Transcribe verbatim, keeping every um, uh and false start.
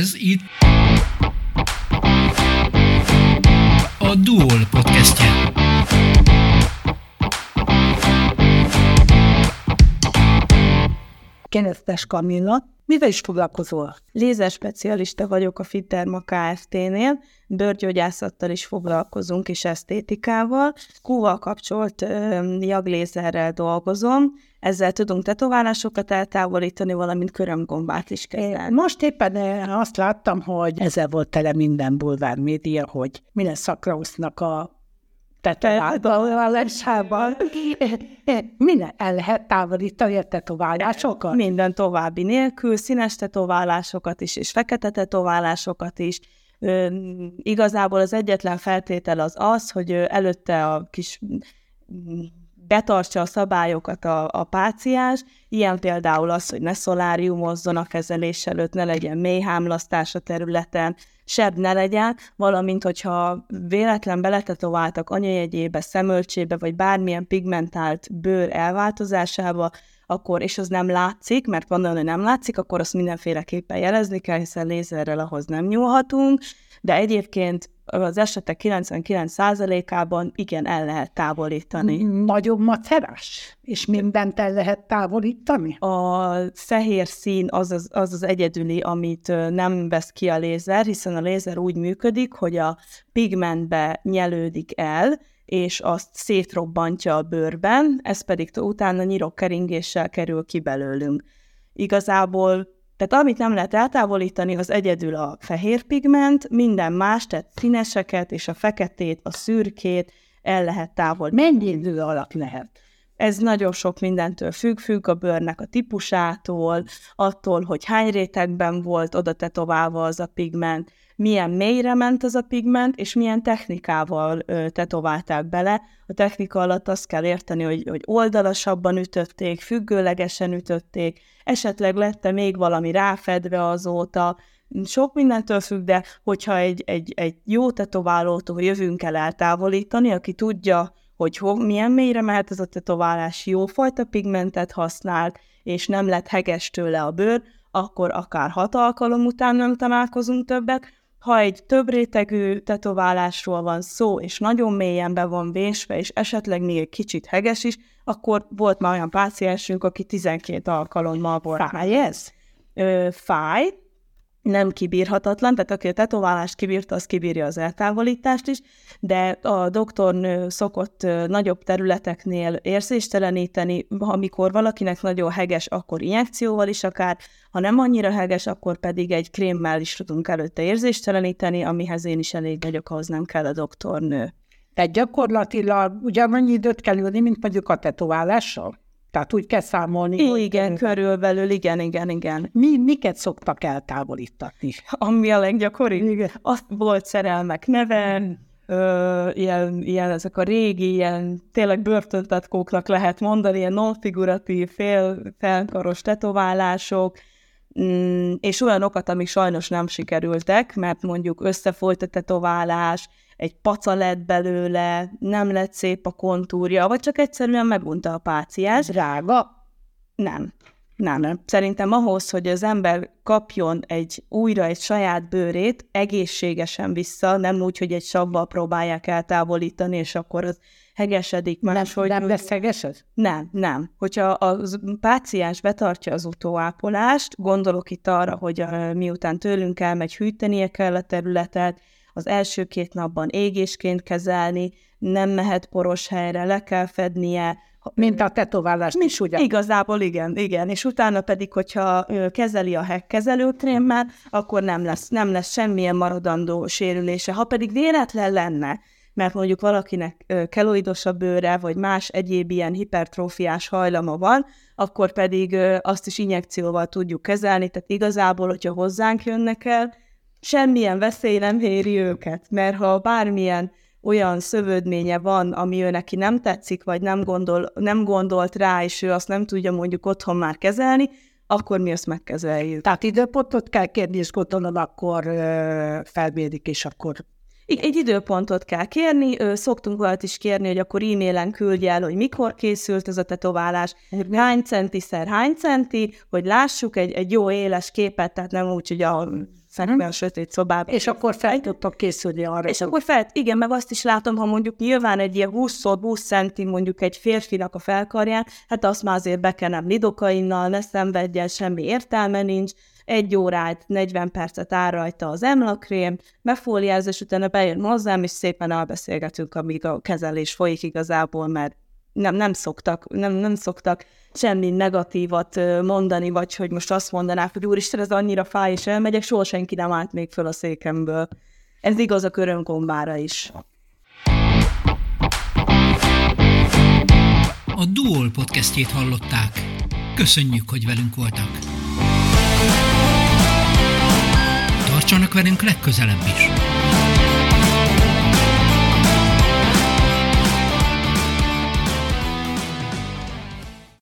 Ez itt a Duol podcastje. Keresztes Kamilla, mivel is foglalkozol? Lézerspecialista vagyok a Fitderma Kft-nél, bőrgyógyászattal is foglalkozunk, és esztétikával. Kúval kapcsolt ö, jaglézerrel dolgozom, ezzel tudunk tetoválásokat eltávolítani, valamint körömgombát is kezelni. Most éppen azt láttam, hogy ezzel volt tele minden bulvár média, hogy minden Szakrausznak a tetoválásában. Minden el lehet távolítani a tetoválásokat? Minden további nélkül, színes tetoválásokat is, és fekete tetoválásokat is. Ö, igazából az egyetlen feltétel az az, hogy előtte a kis betartsa a szabályokat a, a páciens, ilyen például az, hogy ne szoláriumozzon a kezelés előtt, ne legyen mélyhámlasztás a területen, seb ne legyen, valamint, hogyha véletlen beletetováltak anyajegyébe, szemölcsébe, vagy bármilyen pigmentált bőr elváltozásába, akkor, és az nem látszik, mert van olyan, hogy nem látszik, akkor azt mindenféleképpen jelezni kell, hiszen lézerrel ahhoz nem nyúlhatunk, de egyébként az esetek kilencvenkilenc százalékában igen, el lehet távolítani. Nagyon macerás? És mindent el lehet távolítani? A fehér szín az az, az az egyedüli, amit nem vesz ki a lézer, hiszen a lézer úgy működik, hogy a pigmentbe nyelődik el, és azt szétrobbantja a bőrben, ez pedig utána nyirokkeringéssel kerül ki belőlünk. Igazából, tehát amit nem lehet eltávolítani, az egyedül a fehér pigment, minden más, tehát színeseket és a feketét, a szürkét el lehet távolítani. Mennyi idő alatt lehet? Ez nagyon sok mindentől függ, függ a bőrnek a típusától, attól, hogy hány rétegben volt oda tetoválva az a pigment, milyen mélyre ment az a pigment, és milyen technikával ö, tetoválták bele. A technika alatt azt kell érteni, hogy, hogy oldalasabban ütötték, függőlegesen ütötték, esetleg lett még valami ráfedve azóta, sok mindentől függ, de hogyha egy, egy, egy jó tetoválótól jövünk el eltávolítani, aki tudja, hogy ho, milyen mélyre mehet ez a tetoválás, jófajta pigmentet használt, és nem lett heges tőle a bőr, akkor akár hat alkalom után nem találkozunk többet. Ha egy több rétegű tetoválásról van szó, és nagyon mélyen be van vésve, és esetleg még egy kicsit heges is, akkor volt már olyan páciensünk, aki tizenkét alkalommal volt. Fáj ez? Ö, fáj, nem kibírhatatlan, tehát aki a tetoválást kibírta, az kibírja az eltávolítást is, de a doktornő szokott nagyobb területeknél érzésteleníteni, amikor valakinek nagyon heges, akkor injekcióval is akár, ha nem annyira heges, akkor pedig egy krémmel is tudunk előtte érzésteleníteni, amihez én is elég vagyok, ahhoz nem kell a doktornő. Tehát gyakorlatilag ugyanannyi időt kell ülni, mint mondjuk a tetoválással? Tehát úgy kell számolni. Igen, hogy... körülbelül, igen, igen, igen. Mi, miket szoktak eltávolítani? Ami a leggyakoribb? Igen. Azt volt szerelmek neve, ö, ilyen, ilyen, ezek a régi, ilyen tényleg börtöntetkóknak lehet mondani, ilyen non-figuratív, fél felkaros tetoválások, mm, és olyanokat, amik sajnos nem sikerültek, mert mondjuk összefolyt a tetoválás, egy paca lett belőle, nem lett szép a kontúrja, vagy csak egyszerűen megunta a páciens. Drága? Nem. Nem, nem. Szerintem ahhoz, hogy az ember kapjon egy újra egy saját bőrét, egészségesen vissza, nem úgy, hogy egy savval próbálják eltávolítani, és akkor az hegesedik máshogy. Nem, nem lesz hegesed? Nem, nem. Hogyha a páciens betartja az utóápolást, gondolok itt arra, hogy a, miután tőlünk elmegy, hűtenie kell a területet, az első két napban égésként kezelni, nem mehet poros helyre, le kell fednie. Mint a tetoválást is, ugye? Igazából igen, igen. És utána pedig, hogyha kezeli a hegkezelőkrémmel, akkor nem lesz, nem lesz semmilyen maradandó sérülése. Ha pedig véletlen lenne, mert mondjuk valakinek keloidos a bőre, vagy más egyéb ilyen hipertrófiás hajlama van, akkor pedig azt is injekcióval tudjuk kezelni, tehát igazából, hogyha hozzánk jönnek el, semmilyen veszély nem éri őket, mert ha bármilyen olyan szövődménye van, ami ő neki nem tetszik, vagy nem, gondol, nem gondolt rá, és ő azt nem tudja mondjuk otthon már kezelni, akkor mi azt megkezeljük. Tehát időpontot kell kérni, és gondolom, akkor ö, felmérik, és akkor... Egy időpontot kell kérni, szoktunk olyat is kérni, hogy akkor e-mailen küldje el, hogy mikor készült ez a tetoválás, hány centiszer hány centi, hogy lássuk egy, egy jó éles képet, tehát nem úgy, hogy a fekve a sötét szobában. És akkor fel tudtok készülni arra. És akkor fel, igen, meg azt is látom, ha mondjuk nyilván egy ilyen húsz húsz centi mondjuk egy férfinak a felkarján, hát azt már azért bekenem lidokainnal, ne szenvedjen, semmi értelme nincs, egy órát, negyven percet áll rajta az emlakrém, befóliázás, utána bejön hozzám, és szépen elbeszélgetünk, amíg a kezelés folyik igazából, mert nem, nem, szoktak, nem, nem szoktak semmi negatívat mondani, vagy hogy most azt mondanák, hogy úristen, ez annyira fáj, és elmegyek, soha senki nem állt még föl a székemből. Ez igaz a körömgombára is. A Duol podcastjét hallották. Köszönjük, hogy velünk voltak. Tartsanak velünk legközelebb is!